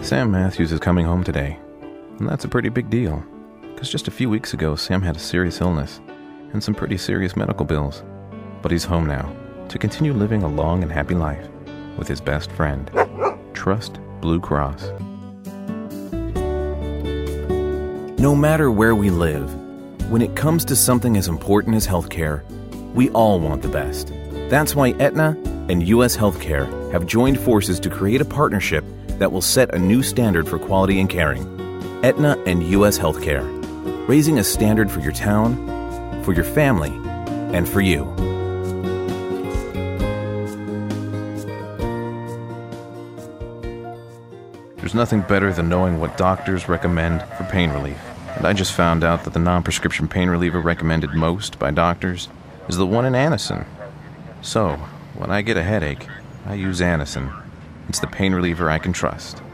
Sam Matthews is coming home today, and that's a pretty big deal, because just a few weeks ago, Sam had a serious illness and some pretty serious medical bills. But he's home now to continue living a long and happy life with his best friend, Trust Blue Cross. No matter where we live, when it comes to something as important as healthcare, we all want the best. That's why Aetna and U.S. Healthcare have joined forces to create a partnership that will set a new standard for quality and caring. Aetna and U.S. Healthcare, raising a standard for your town, for your family, and for you. There's nothing better than knowing what doctors recommend for pain relief. And I just found out that the non-prescription pain reliever recommended most by doctors is the one in Anacin. So, when I get a headache, I use Anacin. It's the pain reliever I can trust.